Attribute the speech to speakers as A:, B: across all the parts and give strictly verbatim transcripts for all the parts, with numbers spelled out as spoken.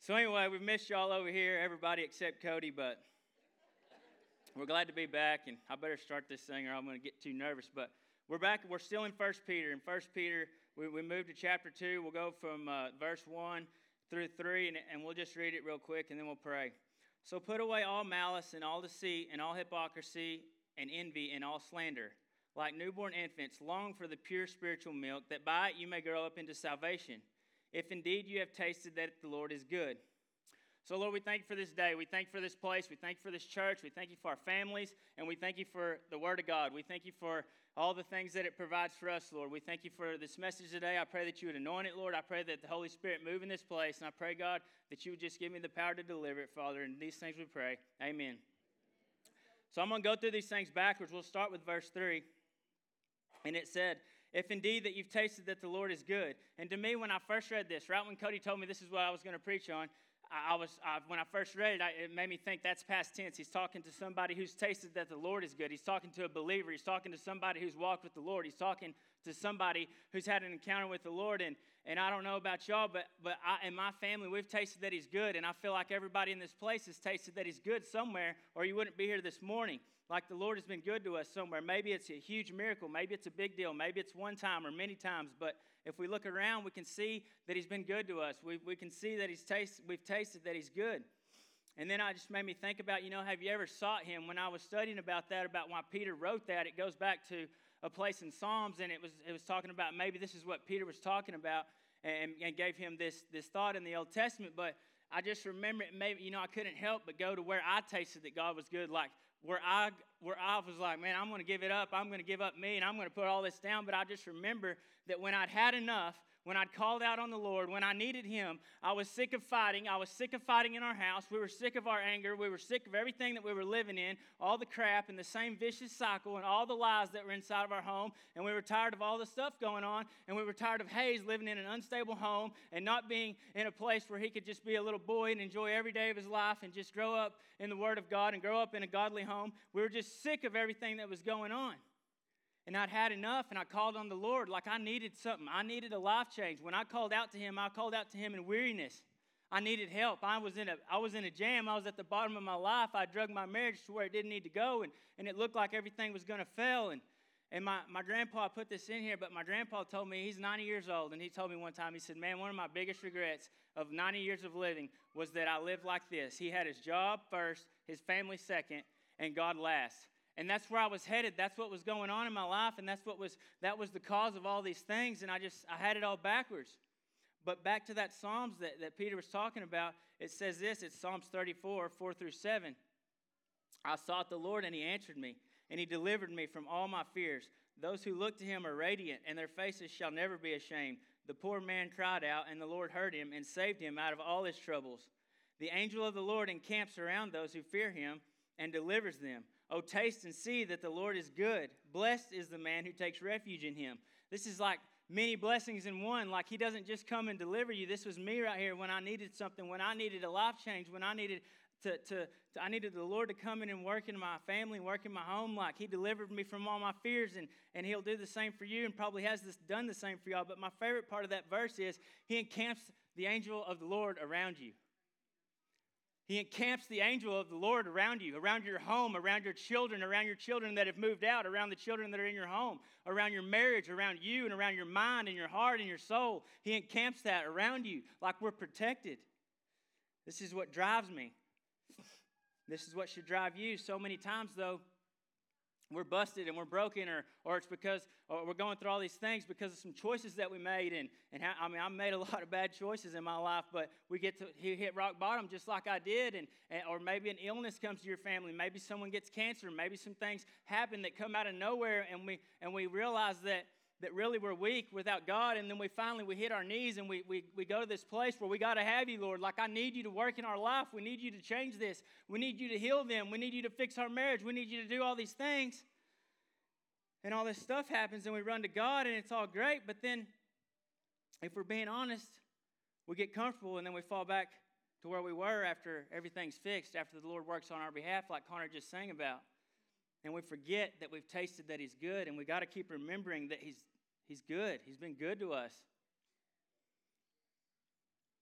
A: So anyway, we've missed y'all over here, everybody except Cody, but we're glad to be back, and I better start this thing or I'm going to get too nervous. But we're back. We're still in First Peter. In First Peter, we, we moved to chapter two. We'll go from uh, verse one through three, and, and we'll just read it real quick, and then we'll pray. So put away all malice and all deceit and all hypocrisy and envy and all slander. Like newborn infants, long for the pure spiritual milk, that by it you may grow up into salvation, if indeed you have tasted that the Lord is good. So, Lord, we thank you for this day. We thank you for this place. We thank you for this church. We thank you for our families. And we thank you for the Word of God. We thank you for all the things that it provides for us, Lord. We thank you for this message today. I pray that you would anoint it, Lord. I pray that the Holy Spirit move in this place. And I pray, God, that you would just give me the power to deliver it, Father. And these things we pray. Amen. So I'm going to go through these things backwards. We'll start with verse three. And it said, if indeed that you've tasted that the Lord is good. And to me, when I first read this, right when Cody told me this is what I was going to preach on, I, I was I, when I first read it, I, it made me think that's past tense. He's talking to somebody who's tasted that the Lord is good. He's talking to a believer. He's talking to somebody who's walked with the Lord. He's talking to somebody who's had an encounter with the Lord. And and I don't know about y'all, but but I, in my family, we've tasted that He's good. And I feel like everybody in this place has tasted that He's good somewhere, or you wouldn't be here this morning. Like the Lord has been good to us somewhere. Maybe it's a huge miracle. Maybe it's a big deal. Maybe it's one time or many times. But if we look around, we can see that He's been good to us. We we can see that He's taste, we've tasted that He's good. And then I just made me think about, you know, have you ever sought Him? When I was studying about that, about why Peter wrote that, it goes back to a place in Psalms, and it was it was talking about maybe this is what Peter was talking about, and, and gave him this this thought in the Old Testament. But I just remember, maybe, you know, I couldn't help but go to where I tasted that God was good, like where I where I was like, man, I'm going to give it up. I'm going to give up me, and I'm going to put all this down. But I just remember that when I'd had enough, when I'd called out on the Lord, when I needed Him, I was sick of fighting. I was sick of fighting in our house. We were sick of our anger. We were sick of everything that we were living in, all the crap and the same vicious cycle and all the lies that were inside of our home. And we were tired of all the stuff going on. And we were tired of Hayes living in an unstable home and not being in a place where he could just be a little boy and enjoy every day of his life and just grow up in the Word of God and grow up in a godly home. We were just sick of everything that was going on. And I'd had enough, and I called on the Lord like I needed something. I needed a life change. When I called out to Him, I called out to Him in weariness. I needed help. I was in a I was in a jam. I was at the bottom of my life. I drug my marriage to where it didn't need to go, and, and it looked like everything was going to fail. And, and my, my grandpa put this in here, but my grandpa told me, he's ninety years old, and he told me one time, he said, man, one of my biggest regrets of ninety years of living was that I lived like this. He had his job first, his family second, and God last. And that's where I was headed. That's what was going on in my life, and that's what was that was the cause of all these things, and I just I had it all backwards. But back to that Psalms that, that Peter was talking about, it says this, it's Psalms thirty-four, four through seven. I sought the Lord, and He answered me, and He delivered me from all my fears. Those who look to Him are radiant, and their faces shall never be ashamed. The poor man cried out, and the Lord heard him and saved him out of all his troubles. The angel of the Lord encamps around those who fear Him and delivers them. Oh, taste and see that the Lord is good. Blessed is the man who takes refuge in Him. This is like many blessings in one. Like He doesn't just come and deliver you. This was me right here when I needed something, when I needed a life change, when I needed to, to, to I needed the Lord to come in and work in my family, work in my home. Like He delivered me from all my fears, and, and He'll do the same for you, and probably has this done the same for y'all. But my favorite part of that verse is He encamps the angel of the Lord around you. He encamps the angel of the Lord around you, around your home, around your children, around your children that have moved out, around the children that are in your home, around your marriage, around you, and around your mind and your heart and your soul. He encamps that around you like we're protected. This is what drives me. This is what should drive you. So many times, though, we're busted and we're broken, or or it's because or we're going through all these things because of some choices that we made. And, and how, I mean, I made a lot of bad choices in my life, but we get to hit rock bottom just like I did. And, and or maybe an illness comes to your family. Maybe someone gets cancer. Maybe some things happen that come out of nowhere, and we and we realize that that really we're weak without God. And then we finally we hit our knees, and we we, we go to this place where we got to have You, Lord. Like, I need You to work in our life. We need You to change this. We need You to heal them. We need You to fix our marriage. We need You to do all these things. And all this stuff happens, and we run to God, and it's all great. But then, if we're being honest, we get comfortable, and then we fall back to where we were after everything's fixed, after the Lord works on our behalf, like Connor just sang about. And we forget that we've tasted that He's good, and we got to keep remembering that He's He's good. He's been good to us.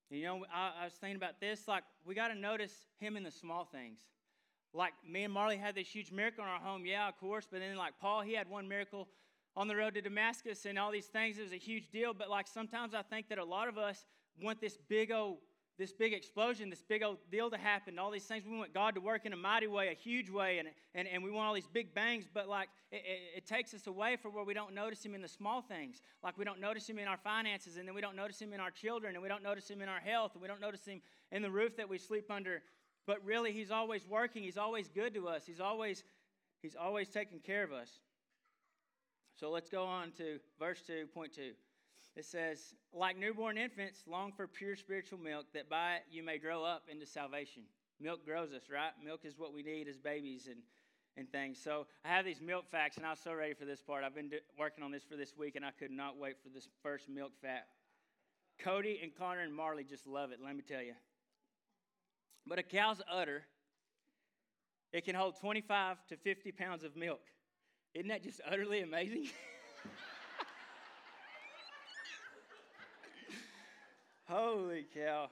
A: You know, I, I was thinking about this, like, we got to notice him in the small things. Like, me and Marley had this huge miracle in our home, yeah, of course, but then, like, Paul, he had one miracle on the road to Damascus and all these things. It was a huge deal, but, like, sometimes I think that a lot of us want this big old, this big explosion, this big old deal to happen, all these things. We want God to work in a mighty way, a huge way, and and, and we want all these big bangs, but, like, it, it, it takes us away from where we don't notice him in the small things. Like, we don't notice him in our finances, and then we don't notice him in our children, and we don't notice him in our health, and we don't notice him in the roof that we sleep under. But really, he's always working. He's always good to us. He's always, he's always taking care of us. So let's go on to verse two, point two. It says, like newborn infants, long for pure spiritual milk, that by it you may grow up into salvation. Milk grows us, right? Milk is what we need as babies and, and things. So I have these milk facts, and I was so ready for this part. I've been do- working on this for this week, and I could not wait for this first milk fact. Cody and Connor and Marley just love it, let me tell you. But a cow's udder, it can hold twenty-five to fifty pounds of milk. Isn't that just utterly amazing? Holy cow.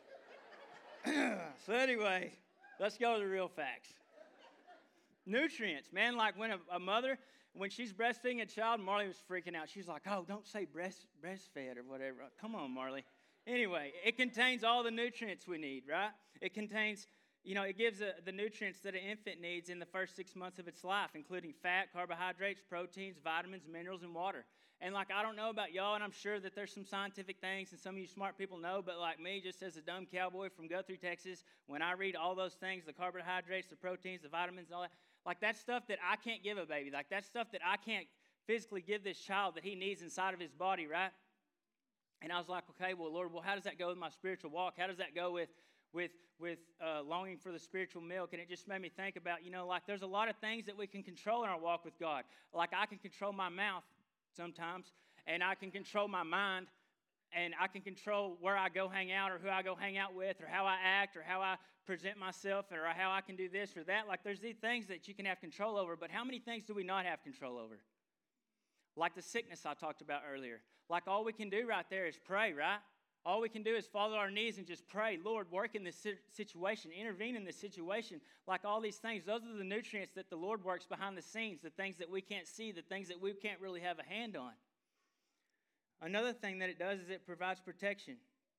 A: So anyway, let's go to the real facts. Nutrients, man, like when a, a mother, when she's breastfeeding a child, Marley was freaking out. She's like, oh, don't say breast breastfed or whatever. Come on, Marley. Anyway, it contains all the nutrients we need, right? It contains, you know, it gives a, the nutrients that an infant needs in the first six months of its life, including fat, carbohydrates, proteins, vitamins, minerals, and water. And, like, I don't know about y'all, and I'm sure that there's some scientific things, and some of you smart people know, but like me, just as a dumb cowboy from Guthrie, Texas, when I read all those things, the carbohydrates, the proteins, the vitamins, all that, like, that's stuff that I can't give a baby. Like, that's stuff that I can't physically give this child that he needs inside of his body, right? And I was like, okay, well, Lord, well, how does that go with my spiritual walk? How does that go with with with uh, longing for the spiritual milk? And it just made me think about, you know, like, there's a lot of things that we can control in our walk with God. Like, I can control my mouth sometimes, and I can control my mind, and I can control where I go hang out or who I go hang out with or how I act or how I present myself or how I can do this or that. Like, there's these things that you can have control over, but how many things do we not have control over? Like the sickness I talked about earlier. Like, all we can do right there is pray, right? All we can do is fall on our knees and just pray, Lord, work in this situation, intervene in this situation. Like all these things, those are the nutrients that the Lord works behind the scenes, the things that we can't see, the things that we can't really have a hand on. Another thing that it does is it provides protection.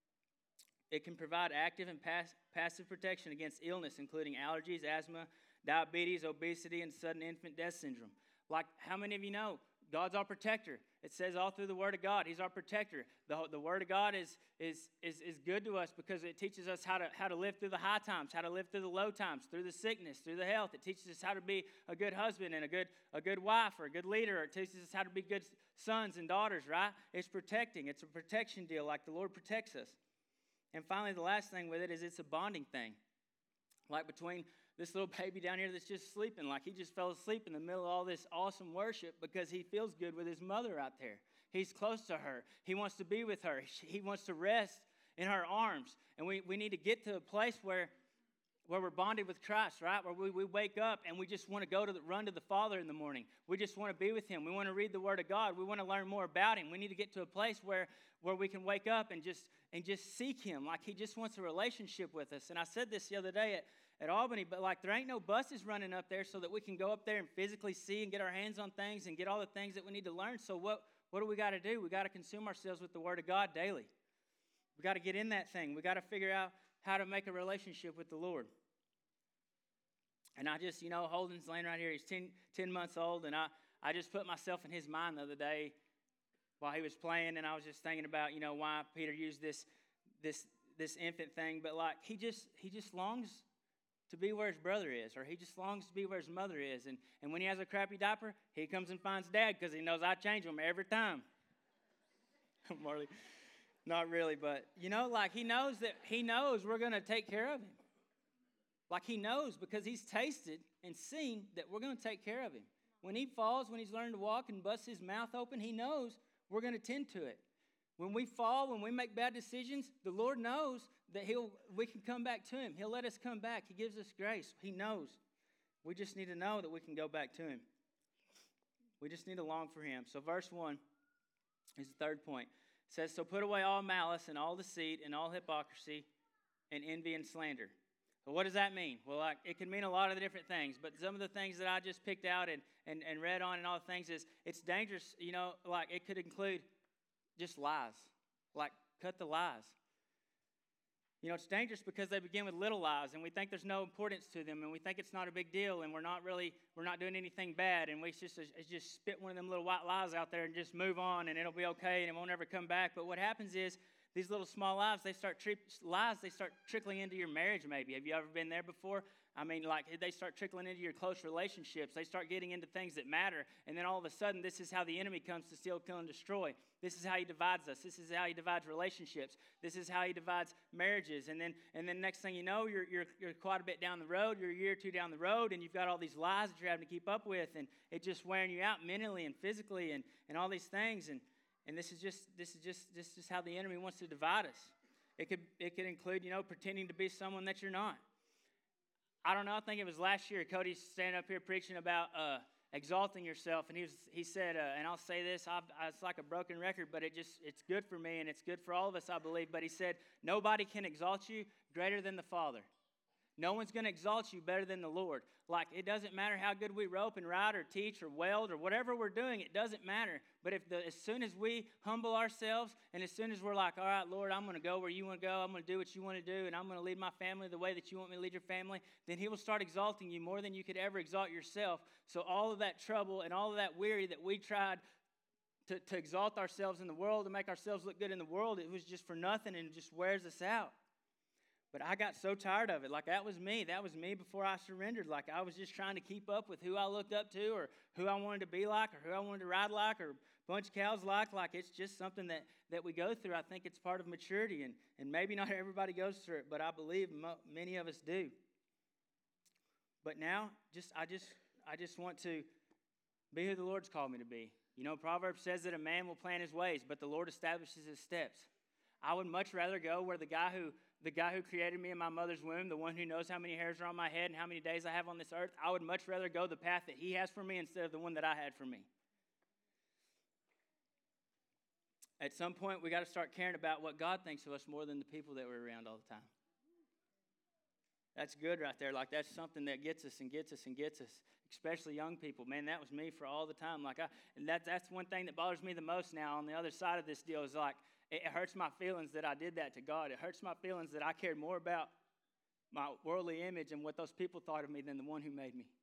A: It can provide active and pass- passive protection against illness, including allergies, asthma, diabetes, obesity, and sudden infant death syndrome. Like, how many of you know God's our protector? It says all through the Word of God, He's our protector. The, the Word of God is, is, is, is good to us because it teaches us how to, how to live through the high times, how to live through the low times, through the sickness, through the health. It teaches us how to be a good husband and a good, a good wife or a good leader. It teaches us how to be good sons and daughters, right? It's protecting. It's a protection deal like the Lord protects us. And finally, the last thing with it is it's a bonding thing. Like between this little baby down here that's just sleeping, like he just fell asleep in the middle of all this awesome worship because he feels good with his mother out there. He's close to her. He wants to be with her. He wants to rest in her arms. And we, we need to get to a place where, where we're bonded with Christ, right? Where we, we wake up and we just want to go to the, run to the Father in the morning. We just want to be with Him. We want to read the Word of God. We want to learn more about Him. We need to get to a place where, where we can wake up and just and just seek Him. Like He just wants a relationship with us. And I said this the other day at at Albany, but like there ain't no buses running up there so that we can go up there and physically see and get our hands on things and get all the things that we need to learn. So what, what do we got to do? We got to consume ourselves with the Word of God daily. We got to get in that thing. We got to figure out how to make a relationship with the Lord. And I just, you know, Holden's laying right here. He's ten, ten months old, and I, I just put myself in his mind the other day while he was playing, and I was just thinking about, you know, why Peter used this this this infant thing. But like he just he just longs to be where his brother is, or he just longs to be where his mother is. And, and when he has a crappy diaper, he comes and finds Dad because he knows I change him every time. Marley, not really, but, you know, like he knows that he knows we're going to take care of him. Like he knows because he's tasted and seen that we're going to take care of him. When he falls, when he's learned to walk and busts his mouth open, he knows we're going to tend to it. When we fall, when we make bad decisions, the Lord knows that he'll, we can come back to Him. He'll let us come back. He gives us grace. He knows. We just need to know that we can go back to Him. We just need to long for Him. So verse one is the third point. It says, so put away all malice and all deceit and all hypocrisy and envy and slander. But what does that mean? Well, like, it can mean a lot of different things, but some of the things that I just picked out and, and, and read on and all the things is it's dangerous, you know, like it could include just lies. Like, cut the lies. You know, it's dangerous because they begin with little lies, and we think there's no importance to them, and we think it's not a big deal, and we're not really, we're not doing anything bad, and we just, it's just spit one of them little white lies out there and just move on, and it'll be okay, and it won't ever come back. But what happens is, these little small lies, they start tri- lies, they start trickling into your marriage maybe. Have you ever been there before? I mean, like, they start trickling into your close relationships. They start getting into things that matter. And then all of a sudden, this is how the enemy comes to steal, kill, and destroy. This is how he divides us. This is how he divides relationships. This is how he divides marriages. And then and then next thing you know, you're, you're, you're quite a bit down the road. You're a year or two down the road, and you've got all these lies that you're having to keep up with. And it's just wearing you out mentally and physically and, and all these things. And And this is just this is just this is how the enemy wants to divide us. It could it could include, you know, pretending to be someone that you're not. I don't know. I think it was last year. Cody's standing up here preaching about uh, exalting yourself, and he was he said, uh, and I'll say this: I've, it's like a broken record, but it just it's good for me, and it's good for all of us, I believe. But he said, nobody can exalt you greater than the Father. No one's going to exalt you better than the Lord. Like, it doesn't matter how good we rope and ride or teach or weld or whatever we're doing. It doesn't matter. But if the, as soon as we humble ourselves and as soon as we're like, all right, Lord, I'm going to go where you want to go. I'm going to do what you want to do, and I'm going to lead my family the way that you want me to lead your family, then he will start exalting you more than you could ever exalt yourself. So all of that trouble and all of that weary that we tried to, to exalt ourselves in the world, to make ourselves look good in the world, it was just for nothing, and it just wears us out. But I got so tired of it. Like, that was me. That was me before I surrendered. Like, I was just trying to keep up with who I looked up to or who I wanted to be like or who I wanted to ride like or a bunch of cows like. Like, it's just something that, that we go through. I think it's part of maturity. And, and maybe not everybody goes through it, but I believe mo- many of us do. But now, just I just I just want to be who the Lord's called me to be. You know, Proverbs says that a man will plan his ways, but the Lord establishes his steps. I would much rather go where the guy who the guy who created me in my mother's womb, the one who knows how many hairs are on my head and how many days I have on this earth, I would much rather go the path that he has for me instead of the one that I had for me. At some point, we got to start caring about what God thinks of us more than the people that we're around all the time. That's good right there. Like, that's something that gets us and gets us and gets us, especially young people. Man, that was me for all the time. Like, I, and that, that's one thing that bothers me the most now on the other side of this deal is like, it hurts my feelings that I did that to God. It hurts my feelings that I cared more about my worldly image and what those people thought of me than the one who made me.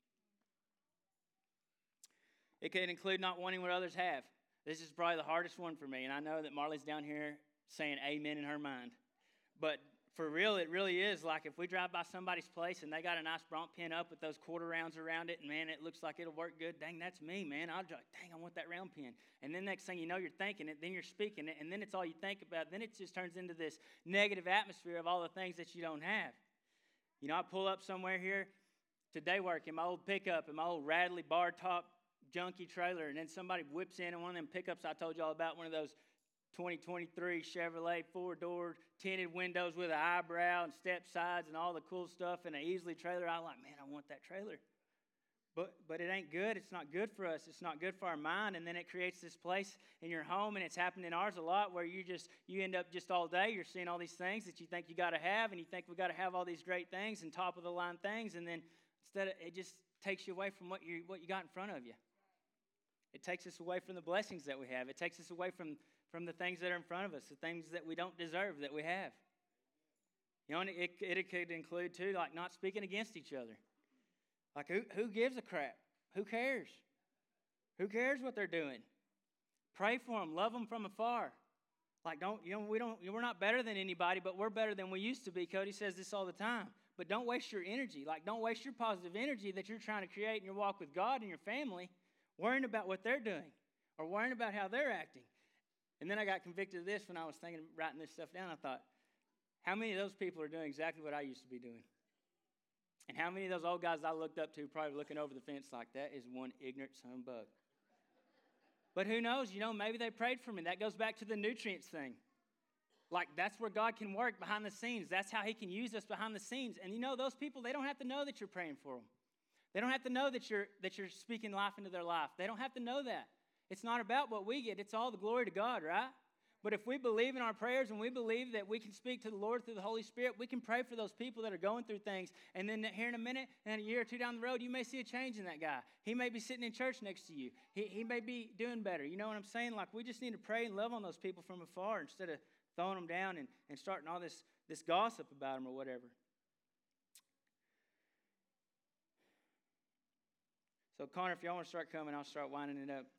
A: It can include not wanting what others have. This is probably the hardest one for me, and I know that Marley's down here saying amen in her mind. But for real, it really is. Like, if we drive by somebody's place and they got a nice Bronc pin up with those quarter rounds around it, and man, it looks like it'll work good. Dang, that's me, man. I'll just, dang, I want that round pin. And then next thing you know, you're thinking it, then you're speaking it, and then it's all you think about. Then it just turns into this negative atmosphere of all the things that you don't have. You know, I pull up somewhere here today work in my old pickup, in my old rattly bar top junky trailer, and then somebody whips in on one of them pickups I told y'all about, one of those twenty twenty-three Chevrolet four-door tinted windows with an eyebrow and step sides and all the cool stuff and an easily trailer. I'm like, man, I want that trailer. But but it ain't good. It's not good for us. It's not good for our mind. And then it creates this place in your home, and it's happened in ours a lot where you just you end up just all day. You're seeing all these things that you think you got to have, and you think we got to have all these great things and top of the line things, and then instead of, it just takes you away from what you what you got in front of you. It takes us away from the blessings that we have. It takes us away from from the things that are in front of us, the things that we don't deserve that we have. You know, and it, it, it could include, too, like not speaking against each other. Like, who, who gives a crap? Who cares? Who cares what they're doing? Pray for them. Love them from afar. Like, don't, you know, we don't, we're not better than anybody, but we're better than we used to be. Cody says this all the time. But don't waste your energy. Like, don't waste your positive energy that you're trying to create in your walk with God and your family, worrying about what they're doing or worrying about how they're acting. And then I got convicted of this when I was thinking, writing this stuff down. I thought, how many of those people are doing exactly what I used to be doing? And how many of those old guys I looked up to probably looking over the fence like, that is one ignorant son of a bug. But who knows? You know, maybe they prayed for me. That goes back to the nutrients thing. Like, that's where God can work behind the scenes. That's how he can use us behind the scenes. And you know, those people, they don't have to know that you're praying for them. They don't have to know that you're that you're speaking life into their life. They don't have to know that. It's not about what we get. It's all the glory to God, right? But if we believe in our prayers and we believe that we can speak to the Lord through the Holy Spirit, we can pray for those people that are going through things. And then here in a minute, and a year or two down the road, you may see a change in that guy. He may be sitting in church next to you. He, he may be doing better. You know what I'm saying? Like, we just need to pray and love on those people from afar instead of throwing them down and, and starting all this, this gossip about them or whatever. So, Connor, if y'all want to start coming, I'll start winding it up.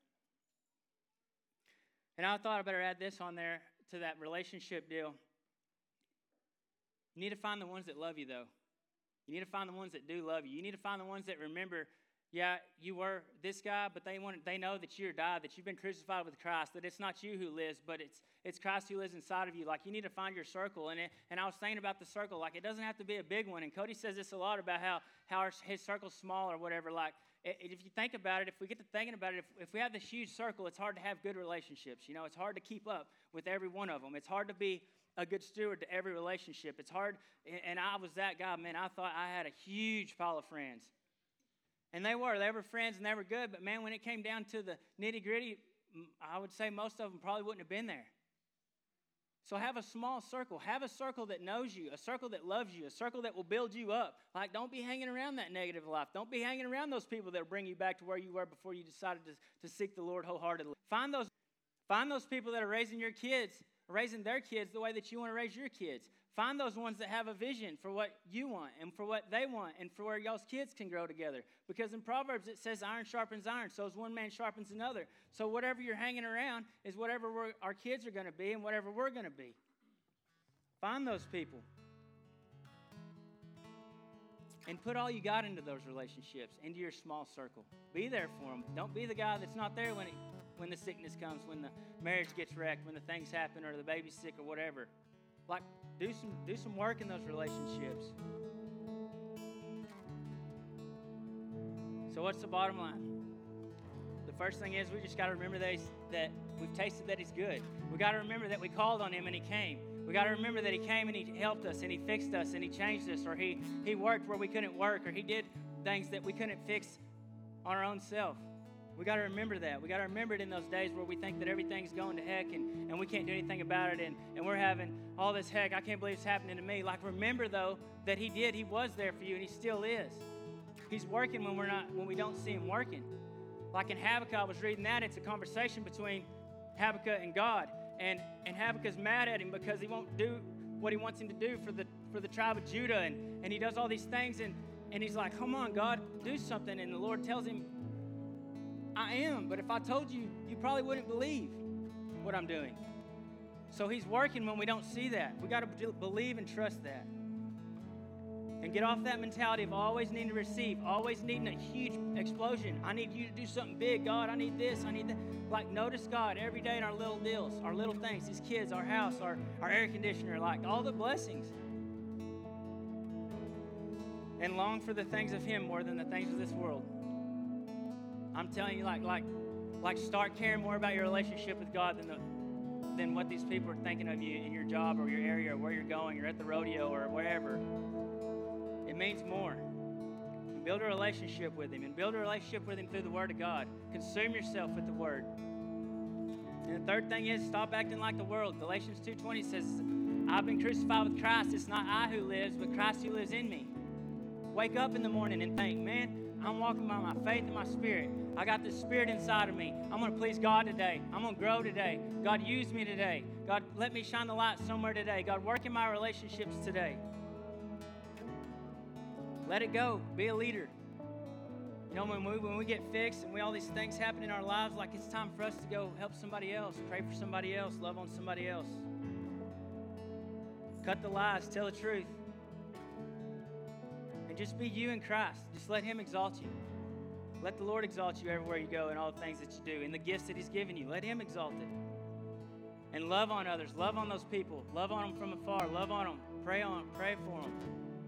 A: And I thought I better add this on there to that relationship deal. You need to find the ones that love you, though. You need to find the ones that do love you. You need to find the ones that remember, yeah, you were this guy, but they want they know that you're died, that you've been crucified with Christ, that it's not you who lives, but it's it's Christ who lives inside of you. Like, you need to find your circle. And it, and I was saying about the circle, like, it doesn't have to be a big one. And Cody says this a lot about how, how our, his circle's small or whatever. Like, if you think about it, if we get to thinking about it, if, if we have this huge circle, it's hard to have good relationships. You know, it's hard to keep up with every one of them. It's hard to be a good steward to every relationship. It's hard, and I was that guy, man. I thought I had a huge pile of friends. And they were. They were friends, and they were good. But, man, when it came down to the nitty-gritty, I would say most of them probably wouldn't have been there. So have a small circle. Have a circle that knows you, a circle that loves you, a circle that will build you up. Like, don't be hanging around that negative life. Don't be hanging around those people that will bring you back to where you were before you decided to, to seek the Lord wholeheartedly. Find those, find those people that are raising your kids, raising their kids the way that you want to raise your kids. Find those ones that have a vision for what you want and for what they want and for where y'all's kids can grow together. Because in Proverbs it says iron sharpens iron, so as one man sharpens another. So whatever you're hanging around is whatever we're, our kids are going to be and whatever we're going to be. Find those people. And put all you got into those relationships, into your small circle. Be there for them. Don't be the guy that's not there when, it, when the sickness comes, when the marriage gets wrecked, when the things happen or the baby's sick or whatever. Like, do some do some work in those relationships. So what's the bottom line? The first thing is we just got to remember that, he's, that we've tasted that he's good. We got to remember that we called on him and he came. We got to remember that he came and he helped us and he fixed us and he changed us, or he, he worked where we couldn't work, or he did things that we couldn't fix on our own self. We got to remember that. We got to remember it in those days where we think that everything's going to heck and, and we can't do anything about it, and, and we're having all this heck. I can't believe it's happening to me. Like, remember, though, that he did. He was there for you, and he still is. He's working when we're not, when we don't see him working. Like in Habakkuk, I was reading that. It's a conversation between Habakkuk and God. And, and Habakkuk's mad at him because he won't do what he wants him to do for the for the tribe of Judah. And, and he does all these things. And, and he's like, come on, God, do something. And the Lord tells him, I am, but if I told you, you probably wouldn't believe what I'm doing. So he's working when we don't see that. We got to believe and trust that. And get off that mentality of always needing to receive, always needing a huge explosion. I need you to do something big, God. I need this, I need that. Like, notice God every day in our little deals, our little things, these kids, our house, our, our air conditioner, like all the blessings. And long for the things of him more than the things of this world. I'm telling you, like, like, like, start caring more about your relationship with God than the, than what these people are thinking of you in your job or your area or where you're going or at the rodeo or wherever. It means more. And build a relationship with him, and build a relationship with him through the Word of God. Consume yourself with the Word. And the third thing is, stop acting like the world. Galatians two twenty says, I've been crucified with Christ. It's not I who lives, but Christ who lives in me. Wake up in the morning and think, man, I'm walking by my faith and my spirit. I got this spirit inside of me. I'm going to please God today. I'm going to grow today. God, use me today. God, let me shine the light somewhere today. God, work in my relationships today. Let it go. Be a leader. You know, when we, when we get fixed and we all these things happen in our lives, like, it's time for us to go help somebody else, pray for somebody else, love on somebody else. Cut the lies. Tell the truth. And just be you in Christ. Just let him exalt you. Let the Lord exalt you everywhere you go in all the things that you do, in the gifts that he's given you. Let him exalt it. And love on others. Love on those people. Love on them from afar. Love on them. Pray on them. Pray for them.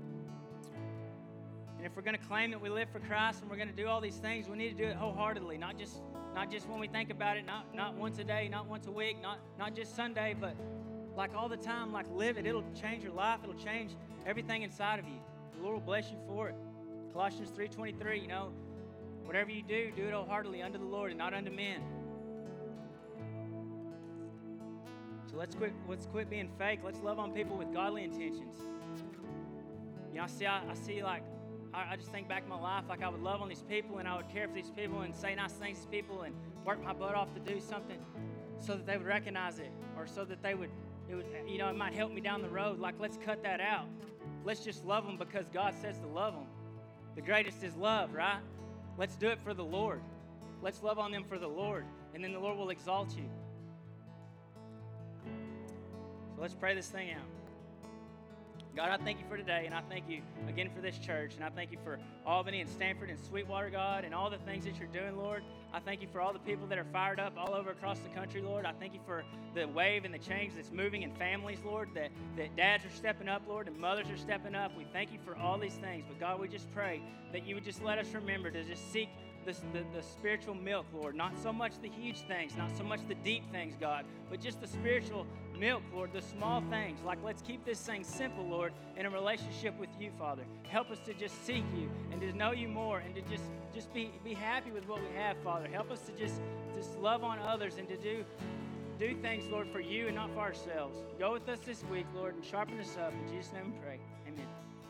A: And if we're going to claim that we live for Christ and we're going to do all these things, we need to do it wholeheartedly, not just not just when we think about it, not, not once a day, not once a week, not, not just Sunday, but like all the time. Like, live it. It'll change your life. It'll change everything inside of you. The Lord will bless you for it. Colossians three twenty-three, you know, whatever you do, do it wholeheartedly unto the Lord and not unto men. So let's quit, let's quit being fake. Let's love on people with godly intentions. You know, I see, I, I see like, I, I just think back in my life, like I would love on these people and I would care for these people and say nice things to people and work my butt off to do something so that they would recognize it, or so that they would, it would, you know, it might help me down the road. Like, let's cut that out. Let's just love them because God says to love them. The greatest is love, right? Let's do it for the Lord. Let's love on them for the Lord, and then the Lord will exalt you. So let's pray this thing out. God, I thank you for today, and I thank you again for this church, and I thank you for Albany and Stanford and Sweetwater, God, and all the things that you're doing, Lord. I thank you for all the people that are fired up all over across the country, Lord. I thank you for the wave and the change that's moving in families, Lord, that, that dads are stepping up, Lord, and mothers are stepping up. We thank you for all these things, but God, we just pray that you would just let us remember to just seek This, the, the spiritual milk, Lord. Not so much the huge things, not so much the deep things, God, but just the spiritual milk, Lord, the small things. Like, let's keep this thing simple, Lord, in a relationship with you, Father. Help us to just seek you and to know you more and to just, just be, be happy with what we have, Father. Help us to just, just love on others and to do, do things, Lord, for you and not for ourselves. Go with us this week, Lord, and sharpen us up. In Jesus' name we pray. Amen.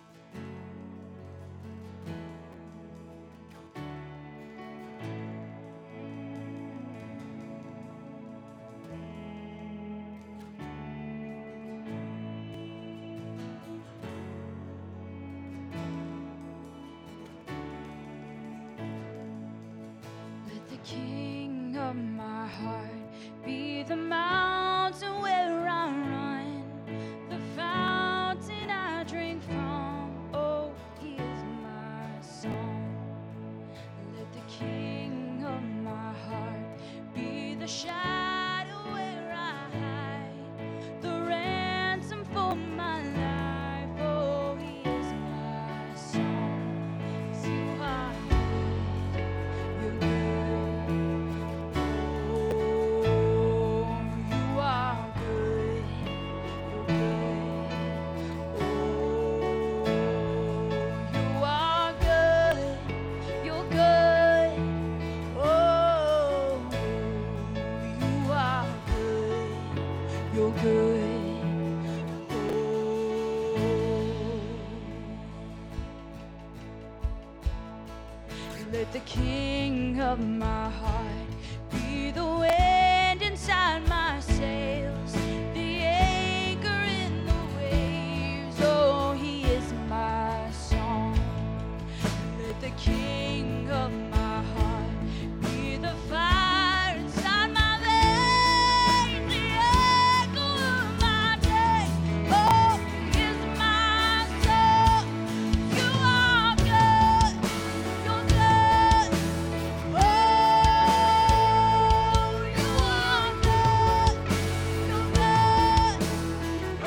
B: King of my heart, be the mountain where I run, the fountain I drink from. Oh, he is my song. Let the King of my heart be the shadow where I hide, the ransom for my life. Oh, he is my song. So I you're good. Let the King of my heart be the wind inside my sails, the anchor in the waves. Oh, he is my song. Let the King of my heart be the fire inside my veins, the echo of my day. Oh, he is my song. You are good. You're good. Oh, you are good. You're good. Oh,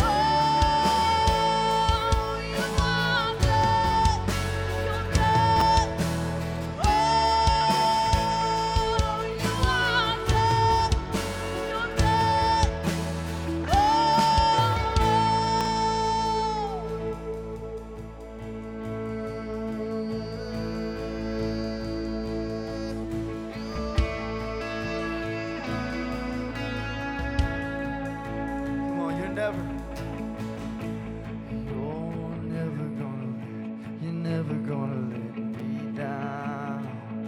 B: you are good. You're good. Oh, you are good. You're good.
C: Come on, you're never, you're never gonna let, you're never gonna let me down.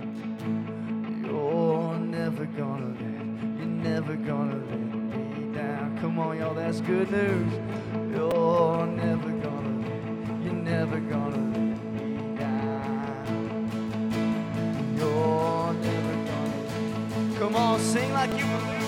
C: You're never gonna let, you're never gonna let me down. Come on, y'all, that's good news. You're never gonna let, you're never gonna let me down. You're never gonna let, come on, sing like you believe.